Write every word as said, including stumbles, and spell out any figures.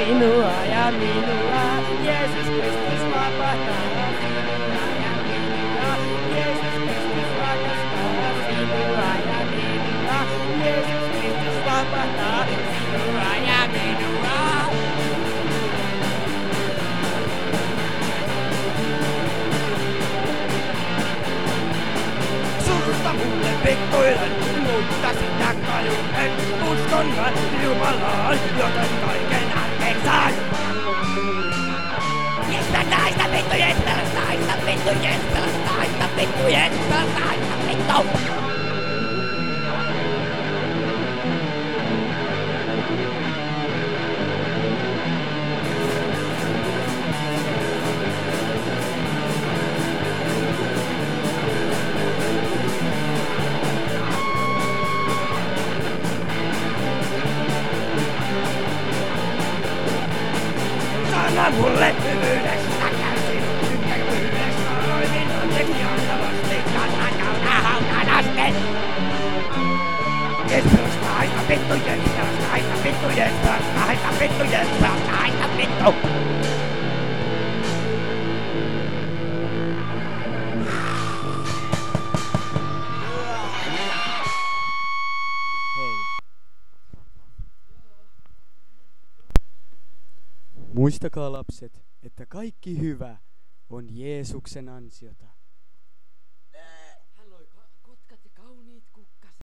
sinua ja minua. Jeesus Kristus vapahtaa sinua ja minua. Jeesus Kristus rakastaa sinua ja minua. Jeesus Kristus vapahtaa sinua ja minua. Surusta mulle pikkuilen, mutta sitä kadun en. Uskon mä Jumalaan, joten kaiken anteeksi sain. Jestä naista vittu, jestä naista vittu, jestä naista vittu, jestä naista vittu. Anna mulle hyvyydestä kärsin, tykkävyydestä roimin anteeksi antavasti, kannan kautta hautaan asti. Jeesusta aina vittu, Jeesusta aina vittu, Jeesusta aina vittu, Jeesusta aina vittu. Muistakaa lapset, että kaikki hyvä on Jeesuksen ansiota.